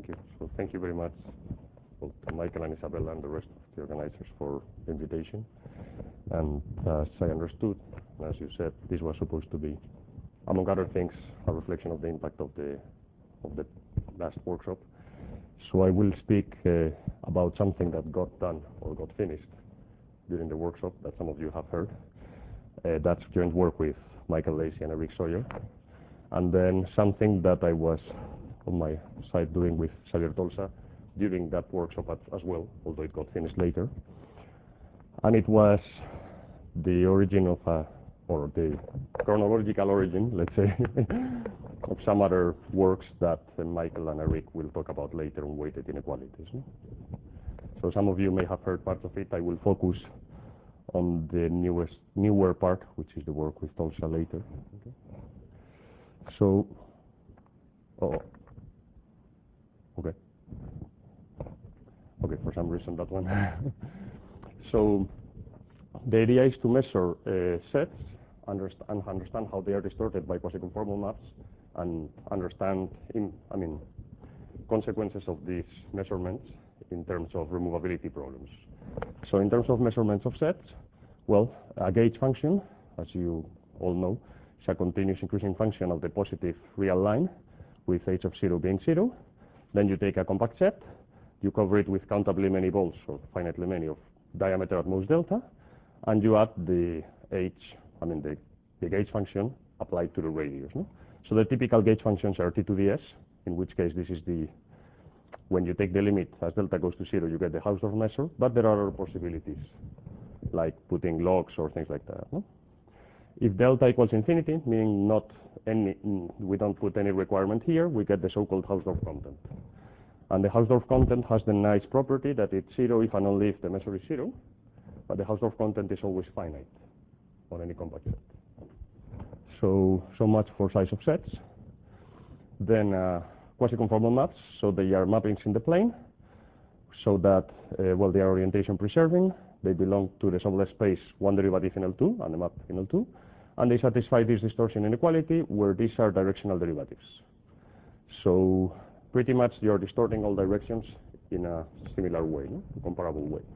Thank you. So thank you very much, well, to Michael and Isabella and the rest of the organizers for the invitation. And as I understood, and as you said, this was supposed to be, among other things, a reflection of the impact of the last workshop. So I will speak about something that got done or got finished during the workshop that some of you have heard. That's joint work with Michael Lacey and Eric Sawyer. And then something that I was on my side doing with Xavier Tolsa during that workshop as well, although it got finished later. And it was the origin of or the chronological origin, let's say, of some other works that Michael and Eric will talk about later on weighted inequalities. No? So some of you may have heard parts of it. I will focus on the newer part, which is the work with Tolsa later. Okay. So, okay, for some reason that one. So the idea is to measure sets and understand how they are distorted by quasi-conformal maps and understand, consequences of these measurements in terms of removability problems. So in terms of measurements of sets, well, a gauge function, as you all know, is a continuous increasing function of the positive real line with h of 0 being 0. Then you take a compact set, you cover it with countably many balls, or finitely many, of diameter at most delta, and you add the the gauge function applied to the radius. No? So the typical gauge functions are t to the s, in which case this is when you take the limit as delta goes to 0, you get the Hausdorff measure, but there are other possibilities, like putting logs or things like that. No? If delta equals infinity, meaning we don't put any requirement here, we get the so-called Hausdorff content. And the Hausdorff content has the nice property that it's 0 if and only if the measure is 0, but the Hausdorff content is always finite on any compact set. So much for size of sets. Then quasi-conformal maps, so they are mappings in the plane, so that, they are orientation preserving. They belong to the subless space one derivative in L2 and the map in L2, and they satisfy this distortion inequality where these are directional derivatives. So pretty much you're distorting all directions in a similar way, no? Comparable way.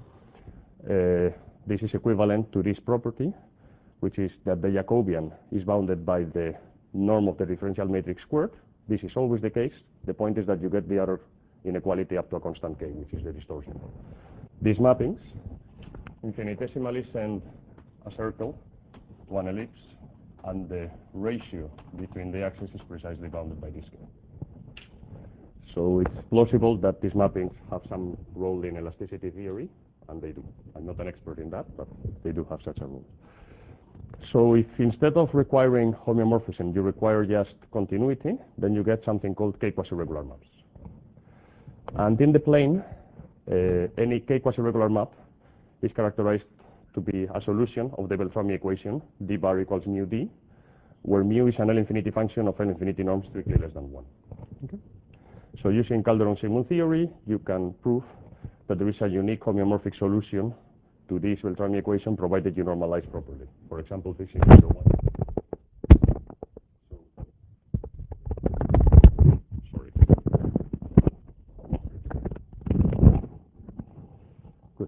This is equivalent to this property, which is that the Jacobian is bounded by the norm of the differential matrix squared. This is always the case. The point is that you get the other inequality up to a constant k, which is the distortion. These mappings infinitesimally send a circle to an ellipse, and the ratio between the axes is precisely bounded by this k. So it's plausible that these mappings have some role in elasticity theory, and they do. I'm not an expert in that, but they do have such a role. So if instead of requiring homeomorphism, you require just continuity, then you get something called k quasi-regular maps. And in the plane, any k quasi-regular map is characterized to be a solution of the Beltrami equation, d bar equals mu d, where mu is an L infinity function of L infinity norms strictly less than 1. Okay? So using Calderon-Simon theory, you can prove that there is a unique homeomorphic solution to this Beltrami equation, provided you normalize properly. For example, fixing 0, 1. Sorry. Good.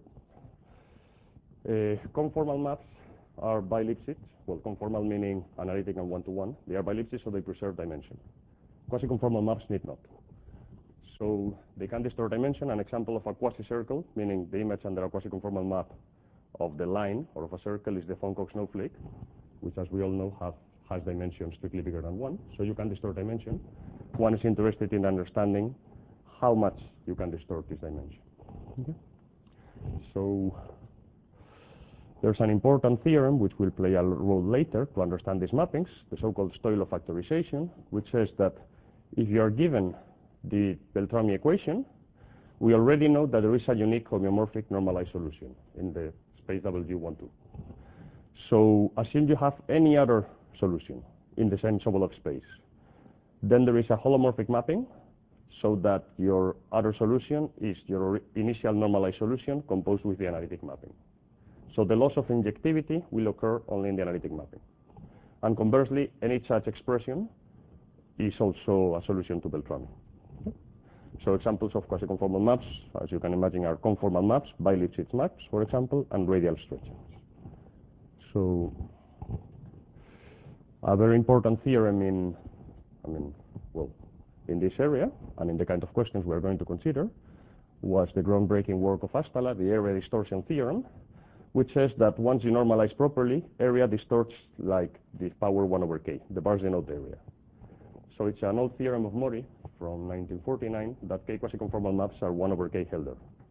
Conformal maps are bi-Lipschitz. Well, conformal meaning analytic and one-to-one. They are bi-Lipschitz, so they preserve dimension. Quasi-conformal maps need not. So they can distort dimension. An example of a quasi-circle, meaning the image under a quasi-conformal map of the line or of a circle, is the von Koch snowflake, which, as we all know, has dimensions strictly bigger than 1. So you can distort dimension. One is interested in understanding how much you can distort this dimension. Okay? So there's an important theorem which will play a role later to understand these mappings, the so-called Stoilo factorization, which says that if you are given the Beltrami equation, we already know that there is a unique homeomorphic normalized solution in the space W12. So assume you have any other solution in the same Sobolev space. Then there is a holomorphic mapping, so that your other solution is your initial normalized solution composed with the analytic mapping. So the loss of injectivity will occur only in the analytic mapping. And conversely, any such expression is also a solution to Beltrami. So examples of quasi-conformal maps, as you can imagine, are conformal maps, bi-Lipschitz maps, for example, and radial stretchings. So a very important theorem in this area and in the kind of questions we're going to consider was the groundbreaking work of Astala, the area distortion theorem, which says that once you normalize properly, area distorts like the power 1 over k. The bars denote area. So it's an old theorem of Mori from 1949 that k quasi-conformal maps are 1 over k Helder.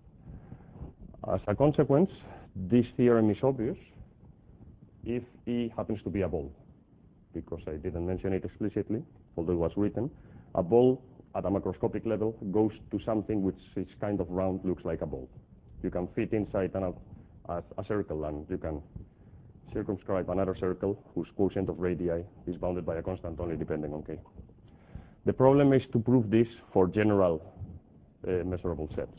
As a consequence, this theorem is obvious if E happens to be a ball, because I didn't mention it explicitly, although it was written. A ball at a macroscopic level goes to something which is kind of round, looks like a ball. You can fit inside a circle, and you can circumscribe another circle whose quotient of radii is bounded by a constant only depending on k. The problem is to prove this for general measurable sets.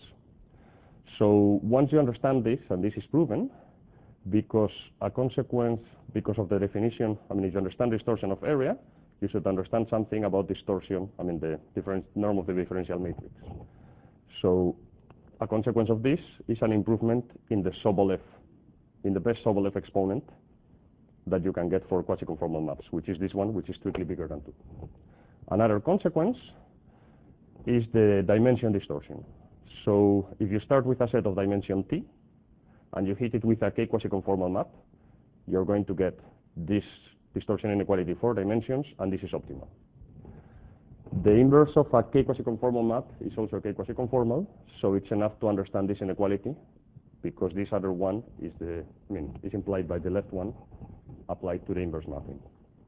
So once you understand this, and this is proven, because of the definition, if you understand distortion of area, you should understand something about distortion, the norm of the differential matrix. So a consequence of this is an improvement in the Sobolev, in the best Sobolev exponent that you can get for quasi-conformal maps, which is this one, which is strictly bigger than 2. Another consequence is the dimension distortion. So if you start with a set of dimension t, and you hit it with a k quasi-conformal map, you're going to get this distortion inequality 4 dimensions, and this is optimal. The inverse of a k quasi-conformal map is also a k quasi-conformal, so it's enough to understand this inequality, because this other one is is implied by the left one applied to the inverse mapping.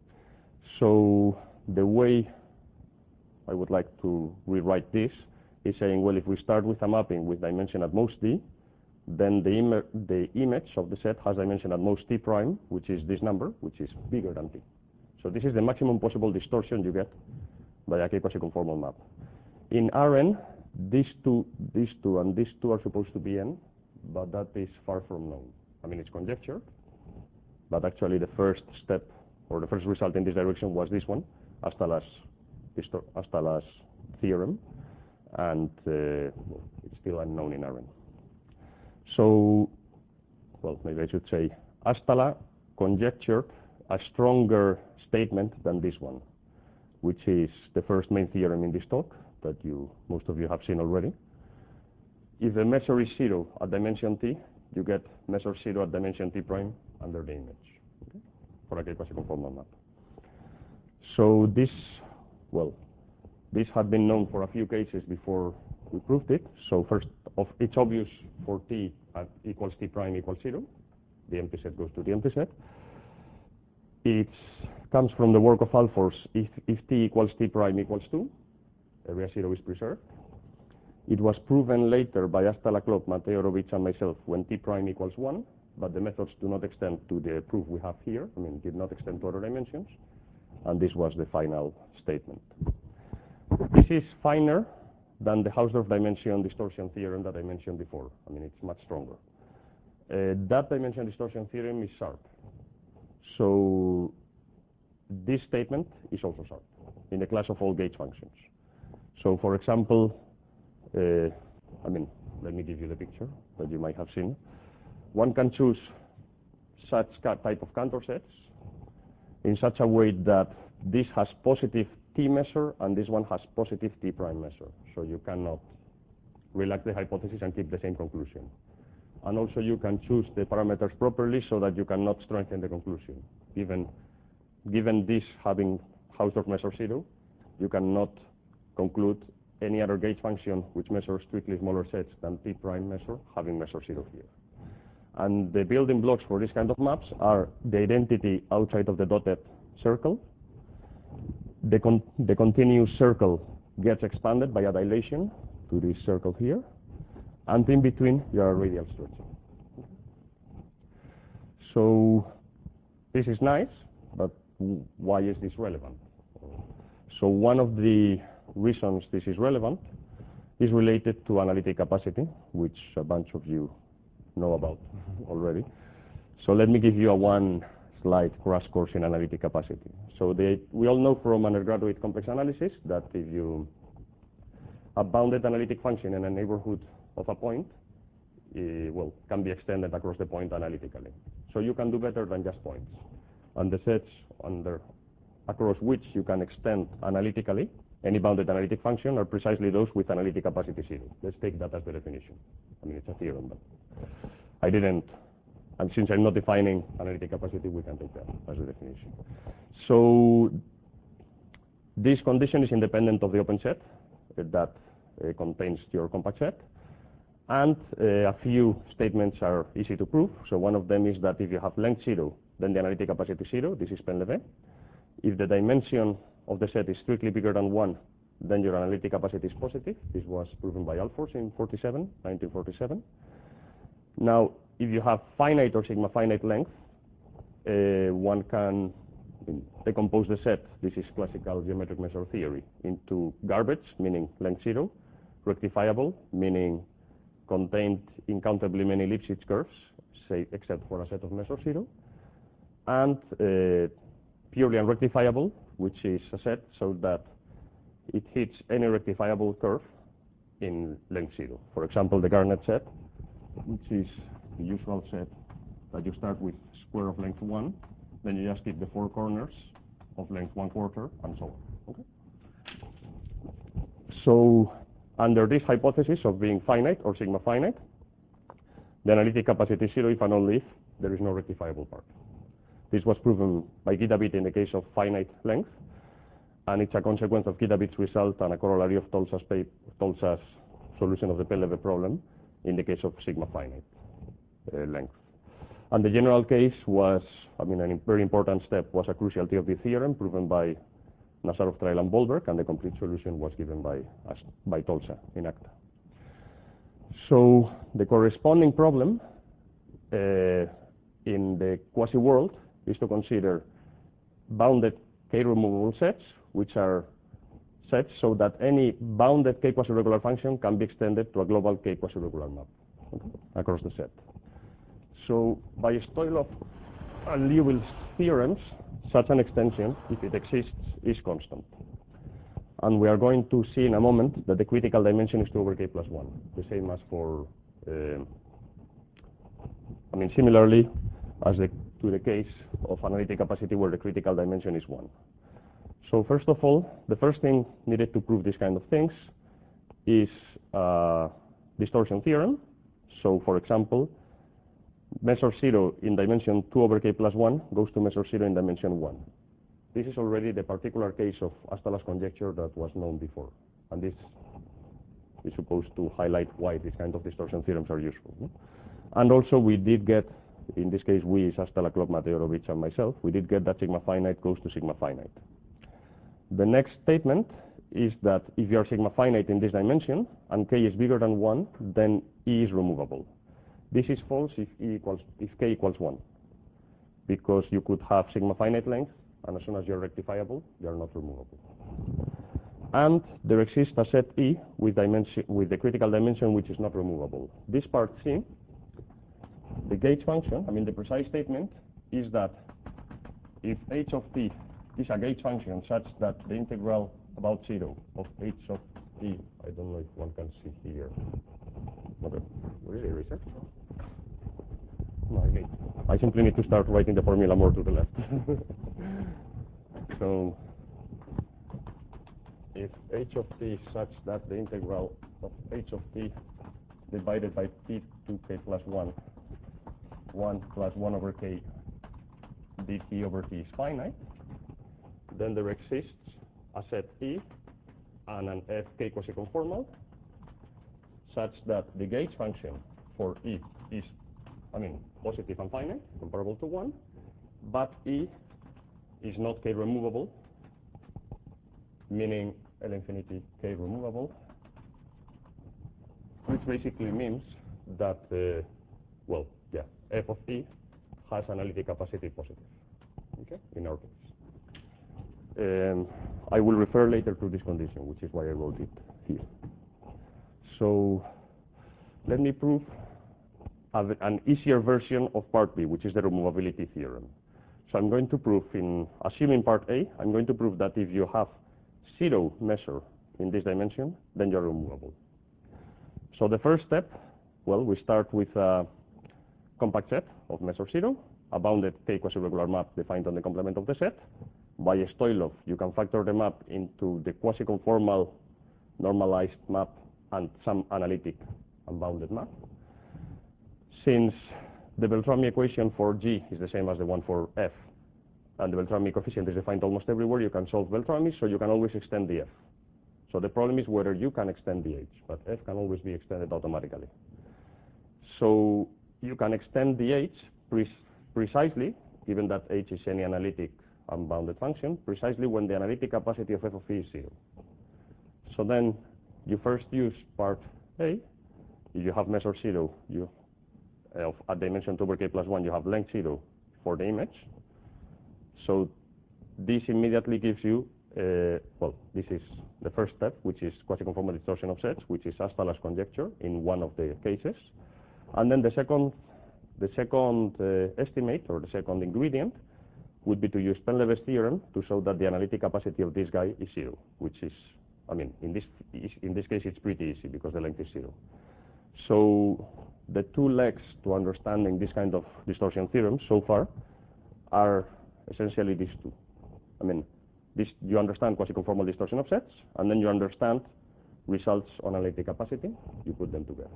So the way I would like to rewrite this is saying, well, if we start with a mapping with dimension at most d, then the image of the set has dimension at most t prime, which is this number, which is bigger than t. So this is the maximum possible distortion you get by a k quasi-conformal map. In Rn, these two, and these two are supposed to be n, but that is far from known. It's conjecture, but actually the first step, or the first result in this direction was this one, Astala's theorem, and it's still unknown in Rn. So, well, maybe I should say, Astala conjectured a stronger statement than this one, which is the first main theorem in this talk that most of you have seen already. If the measure is 0 at dimension t, you get measure 0 at dimension t prime under the image, okay, for a k quasi-conformal map. So this had been known for a few cases before we proved it. So first, it's obvious for t at equals t prime equals 0. The empty set goes to the empty set. It comes from the work of Alfors. If t equals t prime equals 2, area 0 is preserved. It was proven later by Astala, Klopp, Mateo Rovich, and myself when t prime equals 1, but the methods do not extend to the proof we have here. Did not extend to other dimensions, and this was the final statement. This is finer than the Hausdorff dimension distortion theorem that I mentioned before. It's much stronger. That dimension distortion theorem is sharp. So this statement is also sharp in the class of all gauge functions. So for example, let me give you the picture that you might have seen. One can choose such type of Cantor sets in such a way that this has positive t measure and this one has positive t prime measure. So you cannot relax the hypothesis and keep the same conclusion. And also you can choose the parameters properly so that you cannot strengthen the conclusion. Given this having Hausdorff measure 0, you cannot conclude any other gauge function which measures strictly smaller sets than t prime measure having measure 0 here. And the building blocks for this kind of maps are the identity outside of the dotted circle. The continuous circle gets expanded by a dilation to this circle here, and in between you are radial stretching. So this is nice, but why is this relevant? So one of the reasons this is relevant is related to analytic capacity, which a bunch of you know about already. So let me give you a one-slide crash course in analytic capacity. So we all know from undergraduate complex analysis that if you a bounded analytic function in a neighborhood of a point, well, can be extended across the point analytically. So you can do better than just points. And the sets across which you can extend analytically any bounded analytic function are precisely those with analytic capacity 0. Let's take that as the definition. I mean, it's a theorem, but I didn't, and since I'm not defining analytic capacity, we can take that as the definition. So this condition is independent of the open set that contains your compact set. And a few statements are easy to prove. So one of them is that if you have length 0, then the analytic capacity 0. This is Penleve. If the dimension of the set is strictly bigger than 1, then your analytic capacity is positive. This was proven by Alfors in 1947. Now, if you have finite or sigma finite length, one can decompose the set. This is classical geometric measure theory into garbage, meaning length 0, rectifiable, meaning contained incountably many Lipschitz curves, say, except for a set of measure 0, and purely unrectifiable, which is a set so that it hits any rectifiable curve in length 0. For example, the Garnet set, which is the usual set that you start with square of length 1, then you just keep the 4 corners of length 1/4, and so on. Okay? So under this hypothesis of being finite or sigma finite, the analytic capacity is 0 if and only if there is no rectifiable part. This was proven by Guidabit in the case of finite length, and it's a consequence of Guidabit's result and a corollary of Tolsa's solution of the Penleve problem in the case of sigma finite length. And the general case was, I mean, a very important step was a cruciality of the theorem proven by Nazarov, Trial, and Bolberg, and the complete solution was given by Tolsa in ACTA. So the corresponding problem in the quasi-world is to consider bounded k-removable sets, which are sets so that any bounded k quasi-regular function can be extended to a global k quasi-regular map across the set. So by Stoilov and Liouville's theorems, such an extension, if it exists, is constant. And we are going to see in a moment that the critical dimension is 2 over k plus 1, the same as for, I mean, similarly as to the case of analytic capacity where the critical dimension is 1. So first of all, the first thing needed to prove these kind of things is distortion theorem. So for example, measure 0 in dimension 2 over k plus 1 goes to measure 0 in dimension 1. This is already the particular case of Astala's conjecture that was known before. And this is supposed to highlight why these kind of distortion theorems are useful. No? And also we did get, in this case we is Astala, Klok, Mateorovich, and myself, we did get that sigma finite goes to sigma finite. The next statement is that if you are sigma finite in this dimension and k is bigger than 1, then E is removable. This is false if k equals 1, because you could have sigma finite length, and as soon as you're rectifiable, you are not removable. And there exists a set E with the critical dimension which is not removable. This part C, the gauge function, I mean the precise statement, is that if h of t is a gauge function such that the integral about 0 of h of t, I don't know if one can see here. Okay. Really, research? No, I simply need to start writing the formula more to the left. So, if h of t is such that the integral of h of t divided by t to k plus 1, 1 plus 1 over k dt over t is finite, then there exists a set E and an f k quasi-conformal such that the gauge function for E is, I mean, positive and finite, comparable to 1, but E is not k removable, meaning L infinity k removable, which basically means that, well, yeah, f of E has analytic capacity positive, okay, in our case. I will refer later to this condition, which is why I wrote it here. So let me prove an easier version of part B, which is the removability theorem. So I'm going to prove, assuming part A, I'm going to prove that if you have 0 measure in this dimension, then you're removable. So the first step, well, we start with a compact set of measure 0, a bounded K quasi-regular map defined on the complement of the set. By Stoilov, you can factor the map into the quasi-conformal normalized map and some analytic unbounded map. Since the Beltrami equation for G is the same as the one for F, and the Beltrami coefficient is defined almost everywhere, you can solve Beltrami, so you can always extend the F. So the problem is whether you can extend the H, but F can always be extended automatically. So you can extend the H precisely, given that H is any analytic unbounded function, precisely when the analytic capacity of f of e is 0. So then you first use part A. If you have measure 0, at dimension 2 over k plus 1, you have length 0 for the image. So this immediately gives you, well, this is the first step, which is quasi-conformal distortion of sets, which is Astalas conjecture in one of the cases. And then the second estimate, or the second ingredient, would be to use Penleves theorem to show that the analytic capacity of this guy is 0, which is, I mean, in this case, it's pretty easy because the length is 0. So the two legs to understanding this kind of distortion theorem so far are essentially these two. I mean, you understand quasi-conformal distortion of sets, and then you understand results on analytic capacity. You put them together.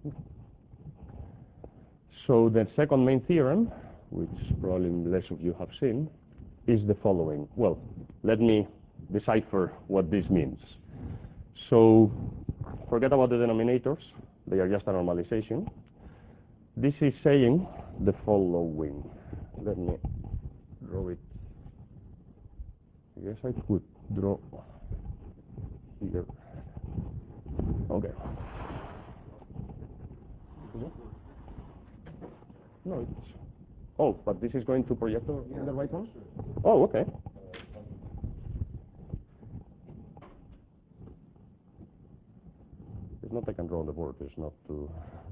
So the second main theorem, which probably less of you have seen, is the following. Well, let me decipher what this means. So forget about the denominators. They are just a normalization. This is saying the following. Let me draw it. I guess I could draw here. Okay. No, it's... Oh, but this is going to projector in the right one? Oh, okay. It's not I can draw on the board, it's not to...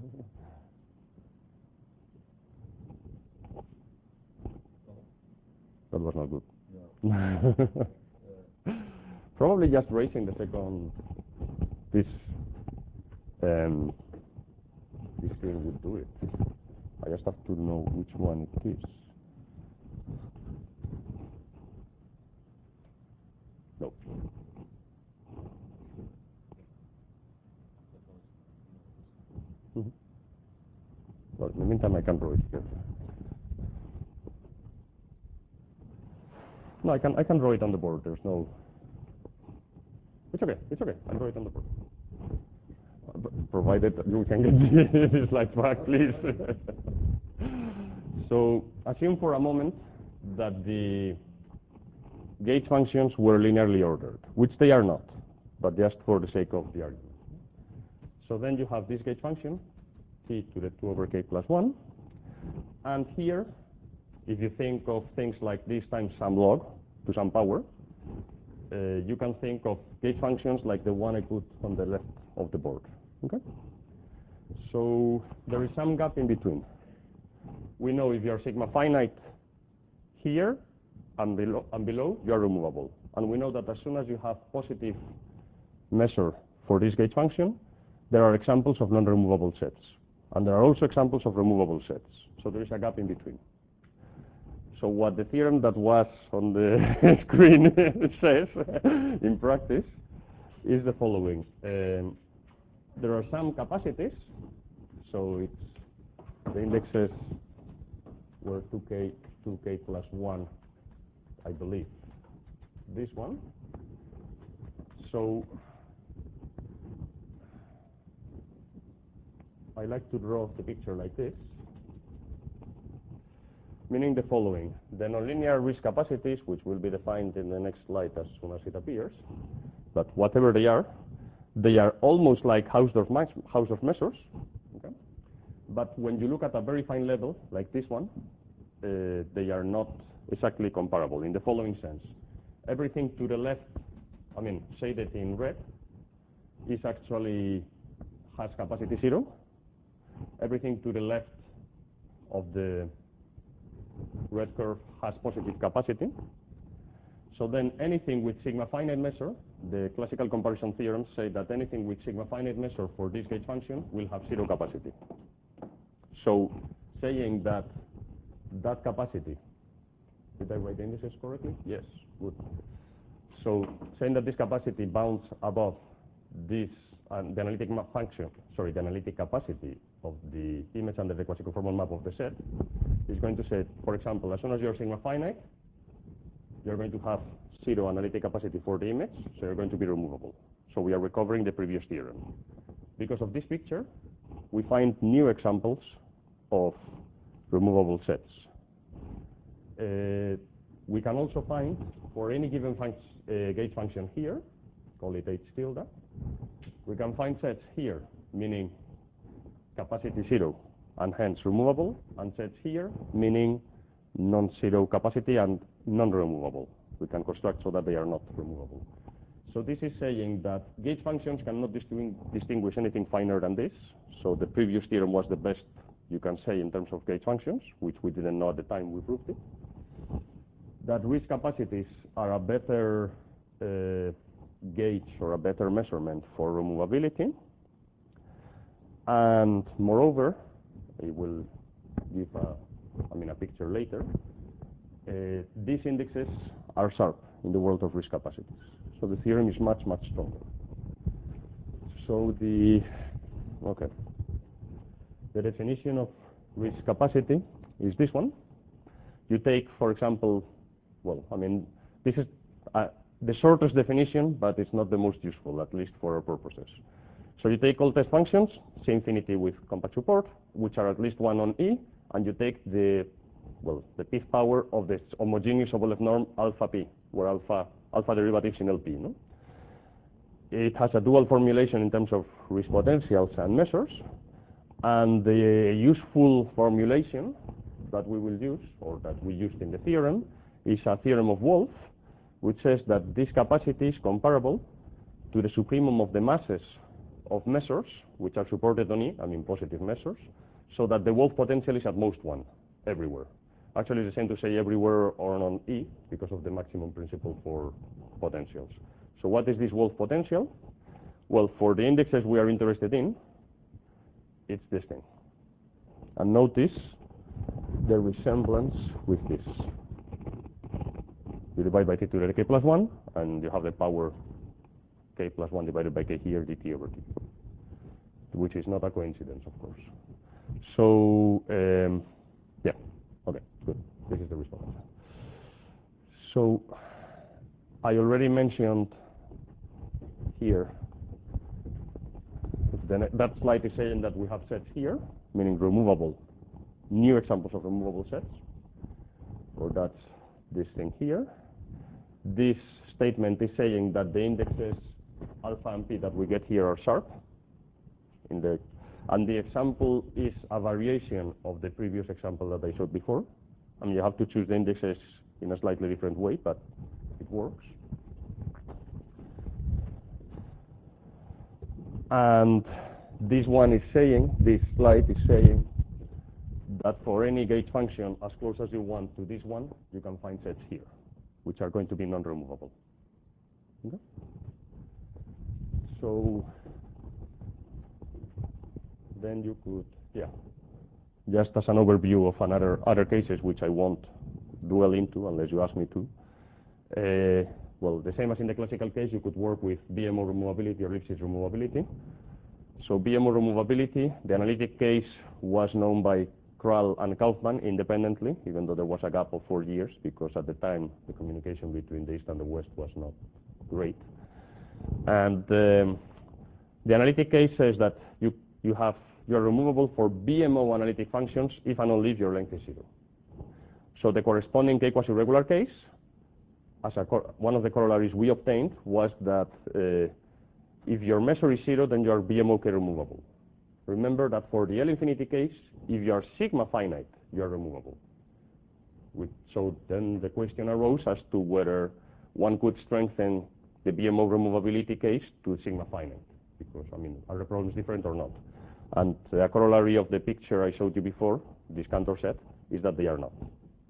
That was not good. Yeah. Probably just raising the second... This thing would do it. I just have to know which one it is. No. Mm-hmm. Well, in the meantime, I can draw it here. No, I can draw it on the board. There's no... It's okay. I'll draw it on the board. Provided you can get the slides back, please. So assume for a moment that the gauge functions were linearly ordered, which they are not, but just for the sake of the argument. So then you have this gauge function, t to the 2 over k plus 1. And here, if you think of things like this times some log to some power, you can think of gauge functions like the one I put on the left of the board. Okay? So there is some gap in between. We know if you are sigma finite here and below, you are removable. And we know that as soon as you have positive measure for this gauge function, there are examples of non-removable sets. And there are also examples of removable sets. So there is a gap in between. So what the theorem that was on the screen says in practice is the following. There are some capacities. So it's the indexes were 2k plus 1, I believe. This one. So I like to draw the picture like this, meaning the following. The nonlinear risk capacities, which will be defined in the next slide as soon as it appears, but whatever they are almost like Hausdorff measures. Okay? But when you look at a very fine level, like this one, they are not exactly comparable in the following sense. Everything to the left, I mean, shaded in red, is actually has capacity 0. Everything to the left of the red curve has positive capacity. So then anything with sigma finite measure the classical comparison theorems say that anything with sigma finite measure for this gauge function will have zero capacity. So saying that that capacity, did I write the indices correctly? Yes, good. So saying that this capacity bounds above this, the analytic function, sorry, the analytic capacity of the image under the quasi-conformal map of the set is going to say, for example, as soon as you're sigma finite, you're going to have zero analytic capacity for the image, so you're going to be removable. So we are recovering the previous theorem. Because of this picture, we find new examples of removable sets. We can also find, for any given gauge function here, call it H tilde, we can find sets here, meaning capacity zero, and hence removable, and sets here, meaning non-zero capacity and non-removable. We can construct so that they are not removable. So this is saying that gauge functions cannot distinguish anything finer than this. So the previous theorem was the best you can say in terms of gauge functions, which we didn't know at the time we proved it. That risk capacities are a better gauge or a better measurement for removability. And moreover, I will give a picture later. These indexes are sharp in the world of risk capacities. So the theorem is much, much stronger. So the definition of risk capacity is this one. You take, for example, this is the shortest definition, but it's not the most useful, at least for our purposes. So you take all test functions, C infinity with compact support, which are at least 1 on E, and you take the pth power of the homogeneous Sobolev norm alpha p, where alpha derivatives in LP. No? It has a dual formulation in terms of risk potentials and measures, and the useful formulation that we will use, or that we used in the theorem, is a theorem of Wolff, which says that this capacity is comparable to the supremum of the masses of measures, which are supported on E, positive measures, so that the Wolff potential is at most 1, everywhere. Actually, it's the same to say everywhere or on E, because of the maximum principle for potentials. So what is this Wolff potential? Well, for the indexes we are interested in, it's this thing. And notice the resemblance with this. You divide by t to the k plus 1, and you have the power k plus 1 divided by k here, dt over t, which is not a coincidence, of course. So, yeah, okay, good. This is the response. So, I already mentioned here, that slide is saying that we have sets here, meaning removable, new examples of removable sets, or that's this thing here. This statement is saying that the indexes alpha and p that we get here are sharp, and the example is a variation of the previous example that I showed before. You have to choose the indexes in a slightly different way, but it works. And this slide is saying that for any gauge function as close as you want to this one, you can find sets here, which are going to be non-removable. Okay? So then you could, just as an overview of other cases, which I won't dwell into unless you ask me to. The same as in the classical case, you could work with BMO removability or Lipschitz removability. So BMO removability, the analytic case was known by Kral and Kaufman independently, even though there was a gap of 4 years, because at the time the communication between the East and the West was not great. And the analytic case says that you are removable for BMO analytic functions if and only if your length is 0. So the corresponding k quasi-regular case, as one of the corollaries we obtained, was that if your measure is 0, then you are BMO k removable. Remember that for the L infinity case, if you are sigma finite, you are removable. So then the question arose as to whether one could strengthen the BMO removability case to sigma finite, because are the problems different or not? And the corollary of the picture I showed you before, this Cantor set, is that they are not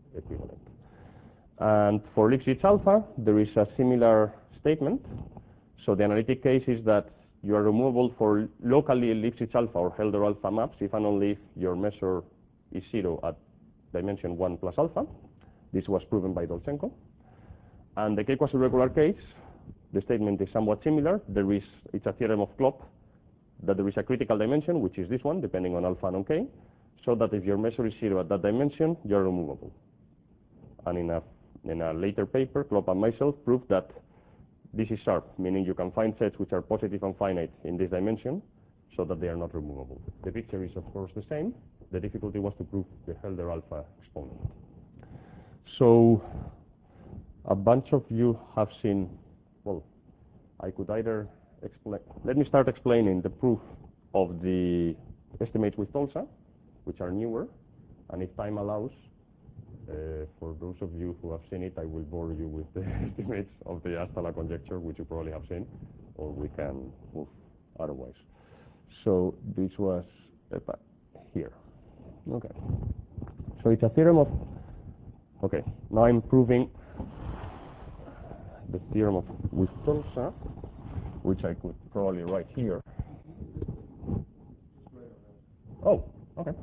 equivalent. And for Lipschitz alpha, there is a similar statement. So the analytic case is that you are removable for locally Lipschitz alpha or Helder alpha maps if and only if your measure is 0 at dimension 1 plus alpha. This was proven by Dolchenko. And the K-quasi-regular case, the statement is somewhat similar. It's a theorem of Klopp that there is a critical dimension, which is this one, depending on alpha and on K, so that if your measure is 0 at that dimension, you're removable. And in a later paper, Klopp and myself proved that this is sharp, meaning you can find sets which are positive and finite in this dimension, so that they are not removable. The picture is, of course, the same. The difficulty was to prove the Helder alpha exponent. So a bunch of you have seen, well, I could either explain. Let me start explaining the proof of the estimates with Tolsa, which are newer, and if time allows, for those of you who have seen it, I will bore you with the estimates of the Astala conjecture, which you probably have seen, or we can move otherwise. So this was here. Okay. So it's a theorem of. Okay. Now I'm proving the theorem of with Tolsa, which I could probably write here. Oh, okay.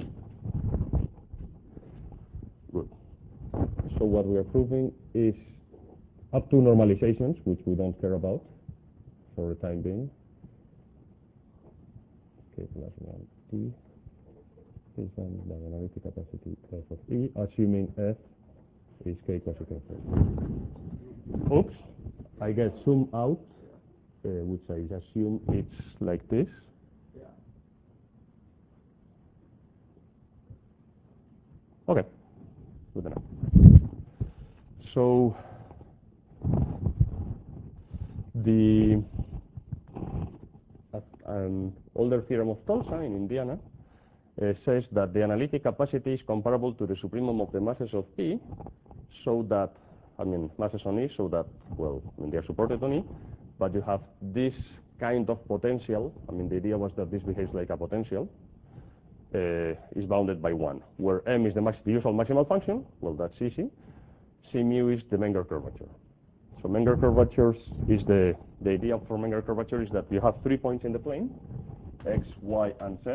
Good. So what we are proving is up to normalizations, which we don't care about for the time being. K plus 1t is then the analytic capacity f of E, assuming f is K quasi K. Oops, I get zoom out, which I assume it's like this. Okay, good enough. So an older theorem of Tolsa in Indiana says that the analytic capacity is comparable to the supremum of the masses of P, so that, masses on E, so that, well, they are supported on E, but you have this kind of potential. The idea was that this behaves like a potential, is bounded by 1, where M is the usual maximal function. Well, that's easy. C mu is the Menger curvature. So Menger curvatures is the idea for Menger curvature is that you have 3 points in the plane, x, y, and z.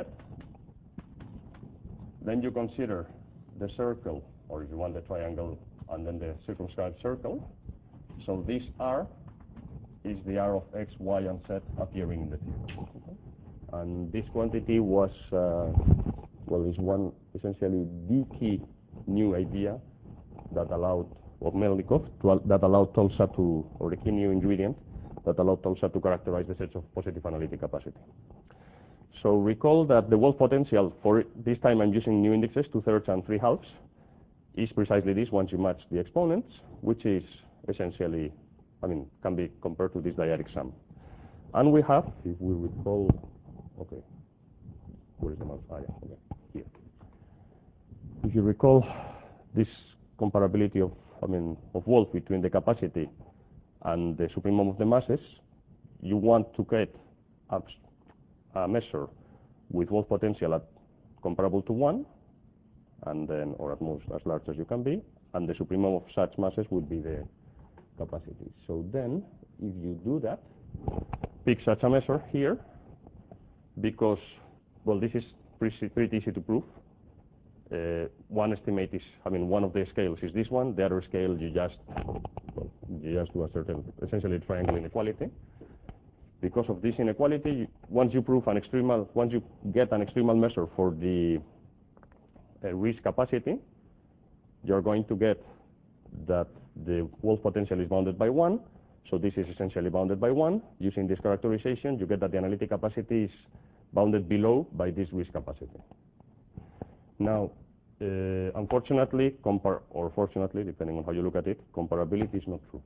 Then you consider the circle, or if you want the triangle, and then the circumscribed circle. So this R is the R of x, y, and z appearing in the theorem. Okay? And this quantity was, is one essentially the key new idea that allowed, of Melnikov, that allowed Tolsa to, or the key new ingredient that allowed Tolsa to characterize the sets of positive analytic capacity. So recall that the Wolf potential, for this time I'm using new indexes, 2/3 and 3/2, is precisely this once you match the exponents, which is essentially, can be compared to this dyadic sum. And we have, if we recall, okay, where is the mouse? Ah, yeah, okay, here. If you recall this comparability of Wolf between the capacity and the supremum of the masses, you want to get a measure with Wolf potential at comparable to 1, and then, or at most as large as you can be, and the supremum of such masses would be the capacity. So then, if you do that, pick such a measure here, because, well, this is pretty easy to prove. One estimate is, one of the scales is this one. The other scale, you just do a certain, essentially triangle inequality. Because of this inequality, once you get an extremal measure for the risk capacity, you're going to get that the Wolf potential is bounded by 1. So this is essentially bounded by 1. Using this characterization, you get that the analytic capacity is bounded below by this risk capacity. Now, unfortunately, or fortunately, depending on how you look at it, comparability is not true.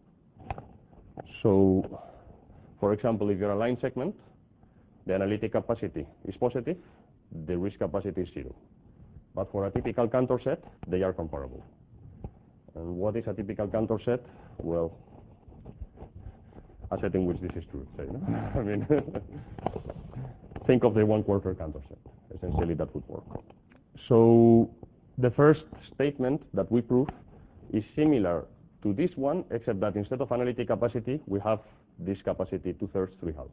So, for example, if you're a line segment, the analytic capacity is positive, the risk capacity is 0. But for a typical Cantor set, they are comparable. And what is a typical Cantor set? Well, a set in which this is true, say, no? Think of the 1/4 Cantor set. Essentially, that would work. So the first statement that we prove is similar to this one, except that instead of analytic capacity, we have this capacity 2/3, 3/2.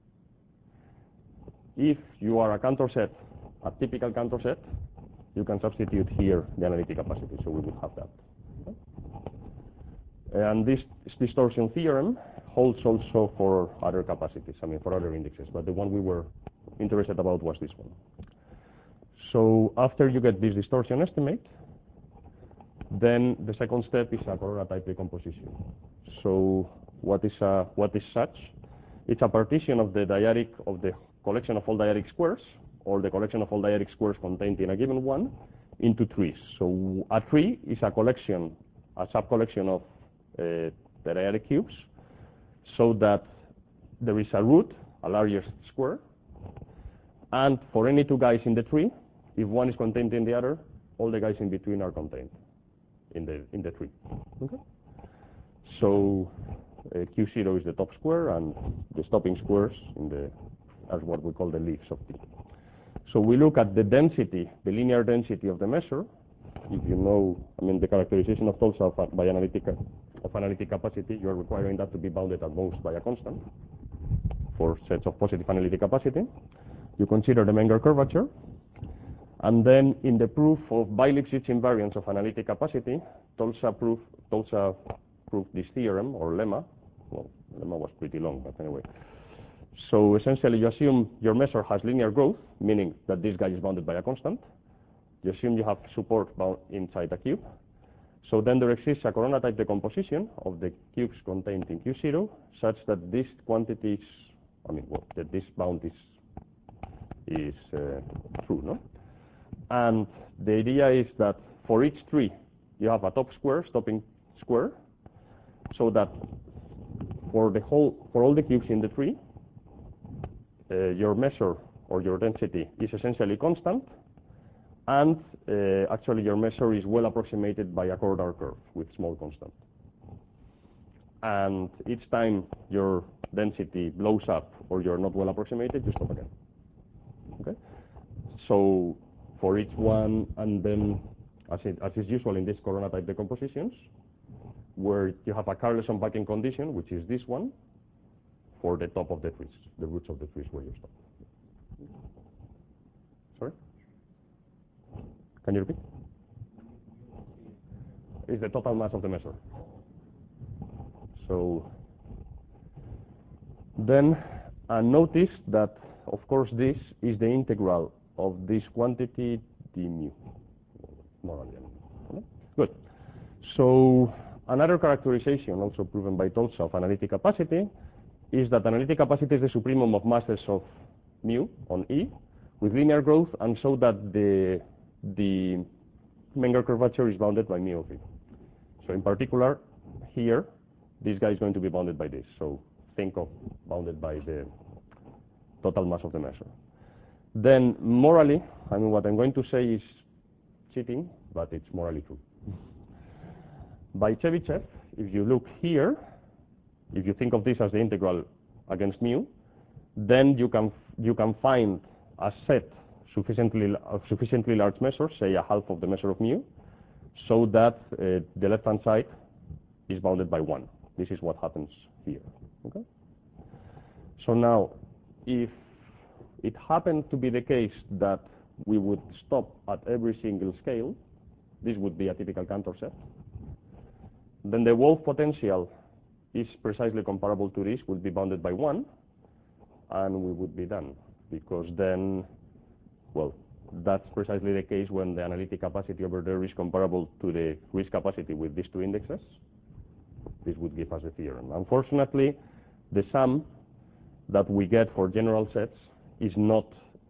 If you are a Cantor set, a typical Cantor set, you can substitute here the analytic capacity, so we would have that. Okay? And this distortion theorem holds also for other capacities, I mean for other indexes, but the one we were interested about was this one. So after you get this distortion estimate, then the second step is a corona type decomposition. So what is such? It's a partition of the dyadic of the collection of all dyadic squares, or the collection of all dyadic squares contained in a given one, into trees. So a tree is a collection, a subcollection of the dyadic cubes, so that there is a root, a largest square, and for any two guys in the tree, if one is contained in the other, all the guys in between are contained in the tree. Okay? So Q0 is the top square, and the stopping squares are what we call the leaves of T. So we look at the density, the linear density of the measure. If you know, I mean, the characterization of Tolsa by analytic capacity, you are requiring that to be bounded at most by a constant for sets of positive analytic capacity. You consider the Menger curvature, and then in the proof of by Lipschitz invariance of analytic capacity, Tolsa proved this theorem, or lemma. Well, lemma was pretty long, but anyway. So essentially, you assume your measure has linear growth, meaning that this guy is bounded by a constant. You assume you have support bound inside a cube. So then there exists a corona type decomposition of the cubes contained in Q0, such that this quantity is, I mean, well, that this bound is true, no? And the idea is that for each tree, you have a top square, stopping square, so that for all the cubes in the tree, your measure or your density is essentially constant, and actually your measure is well approximated by a corridor curve with small constant. And each time your density blows up or you're not well approximated, you stop again. Okay? So for each one, and then as is usual in these corona type decompositions, where you have a Carlson backing condition, which is this one, for the top of the trees, the roots of the trees where you stop. Sorry? Can you repeat? It's the total mass of the measure. So then notice that, of course, this is the integral of this quantity d mu. Morally, I mean. Good. So another characterization, also proven by Tolsa, of analytic capacity is that analytic capacity is the supremum of masses of mu on E with linear growth, and so that the Menger curvature is bounded by mu of E. So in particular, here, this guy is going to be bounded by this. So think of bounded by the total mass of the measure. Then morally, I mean, what I'm going to say is cheating, but it's morally true. By Chebyshev, if you look here, if you think of this as the integral against mu, then you can find a set of sufficiently large measures, say a half of the measure of mu, so that the left-hand side is bounded by 1. This is what happens here. Okay? So now, if it happened to be the case that we would stop at every single scale, this would be a typical Cantor set, then the Wolf potential is precisely comparable to this, would be bounded by 1, and we would be done. Because then, well, that's precisely the case when the analytic capacity over there is comparable to the risk capacity with these two indexes. This would give us a theorem. Unfortunately, the sum that we get for general sets is not,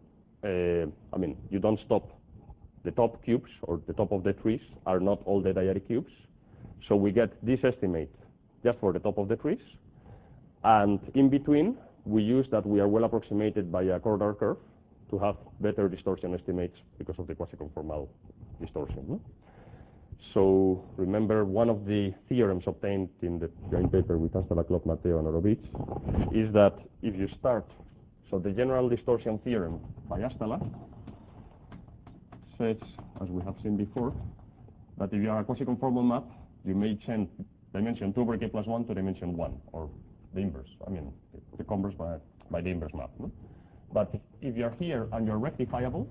I mean, you don't stop. The top cubes, or the top of the trees, are not all the dyadic cubes. So we get this estimate just for the top of the trees, and in between, we use that we are well approximated by a corridor curve to have better distortion estimates because of the quasi-conformal distortion. No? So remember, one of the theorems obtained in the joint paper with Astala, Klopp, Matteo, and Horowitz is that if you start, so the general distortion theorem by Astala says, as we have seen before, that if you have a quasi-conformal map, you may change dimension 2 over k plus 1 to dimension 1, or the inverse. I mean, the converse by the inverse map. No? But if you're here and you're rectifiable,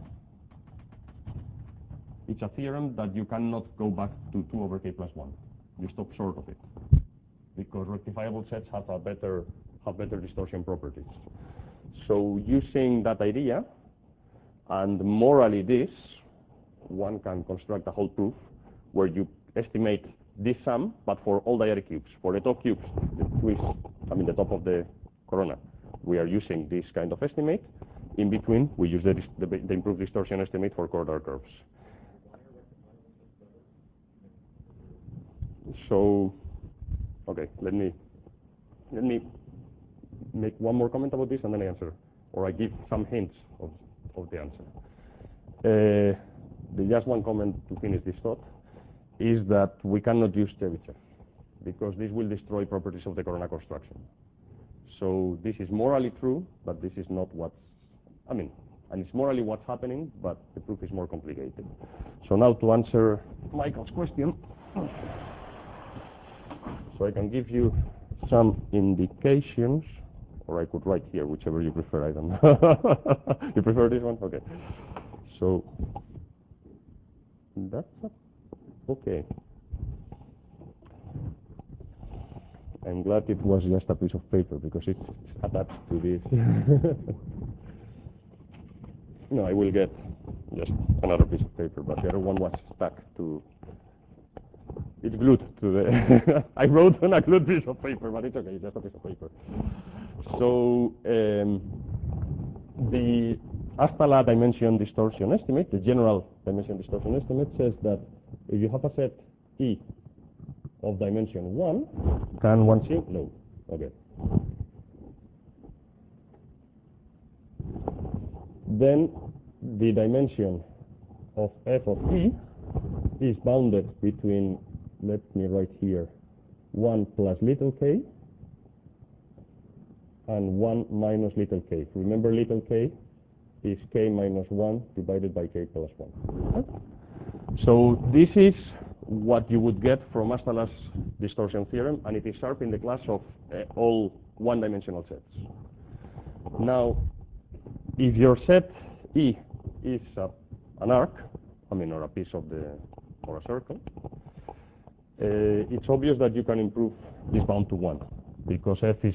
it's a theorem that you cannot go back to 2 over k plus 1. You stop short of it, because rectifiable sets have better distortion properties. So using that idea, and morally this, one can construct a whole proof where you estimate this sum, but for all the other cubes. For the top cubes, the top of the corona, we are using this kind of estimate. In between, we use the improved distortion estimate for corridor curves. So, okay, let me make one more comment about this and then I answer, or I give some hints of the answer. Just one comment to finish this thought is that we cannot use Chebyshev because this will destroy properties of the corona construction. So this is morally true, but this is not and it's morally what's happening, but the proof is more complicated. So now to answer Michael's question, so I can give you some indications, or I could write here, whichever you prefer, I don't know. You prefer this one? Okay. So that's okay. I'm glad it was just a piece of paper because it's attached to this. No, I will get just another piece of paper, but the other one was stuck to. It's glued to the. I wrote on a glued piece of paper, but it's okay, it's just a piece of paper. So the Astala dimension distortion estimate, the general dimension distortion estimate, says that if you have a set E of dimension 1, can one see? No. Okay. Then the dimension of f of E is bounded between, let me write here, 1 plus little k and 1 minus little k. Remember, little k is k minus 1 divided by k plus 1. So this is what you would get from Astala's distortion theorem, and it is sharp in the class of all one-dimensional sets. Now, if your set E is an arc, or a piece of or a circle, it's obvious that you can improve this bound to 1, because f is,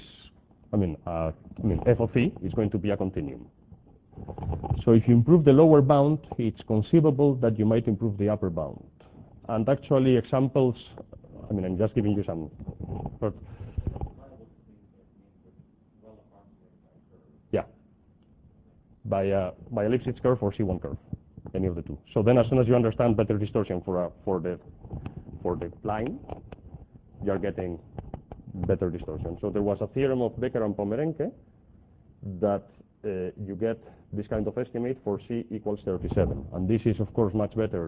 f of E is going to be a continuum. So if you improve the lower bound, it's conceivable that you might improve the upper bound. And actually, examples, I'm just giving you some. But yeah, by Lipschitz curve or C1 curve, any of the two. So then, as soon as you understand better distortion for the line, you are getting better distortion. So there was a theorem of Becker and Pomerenke that you get this kind of estimate for C equals 37. And this is, of course, much better.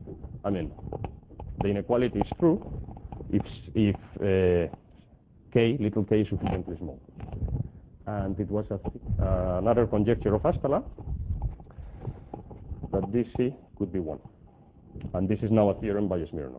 The inequality is true if k, little k, is sufficiently small. And it was another conjecture of Astala that this C could be 1. And this is now a theorem by Smirnov.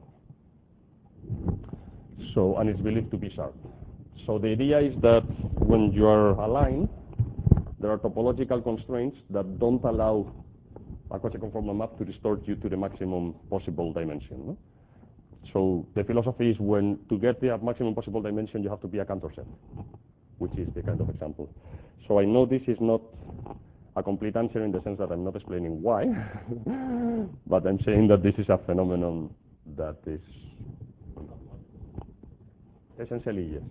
So, and it's believed to be sharp. So the idea is that when you are aligned, there are topological constraints that don't allow a quasi-conformal map to distort you to the maximum possible dimension. No? So the philosophy is to get the maximum possible dimension, you have to be a Cantor set, which is the kind of example. So I know this is not a complete answer in the sense that I'm not explaining why, but I'm saying that this is a phenomenon that is essentially yes.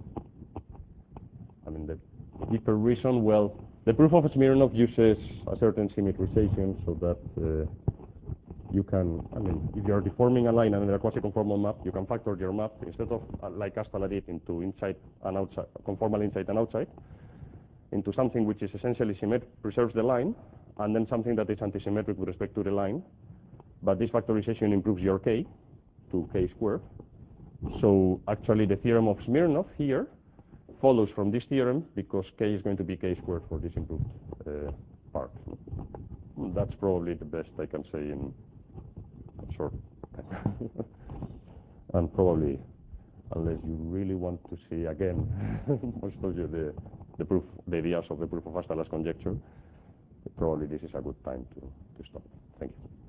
The deeper reason, well, the proof of Smirnov uses a certain symmetrization so that you can, if you are deforming a line under a quasi-conformal map, you can factor your map instead of like Astala did into inside and outside, conformal inside and outside, into something which is essentially preserves the line, and then something that is antisymmetric with respect to the line. But this factorization improves your k to k squared. So actually the theorem of Smirnov here follows from this theorem because k is going to be k squared for this improved part. That's probably the best I can say in short. And probably unless you really want to see again, most of you, the ideas of the proof of Astalas conjecture, probably this is a good time to stop. Thank you.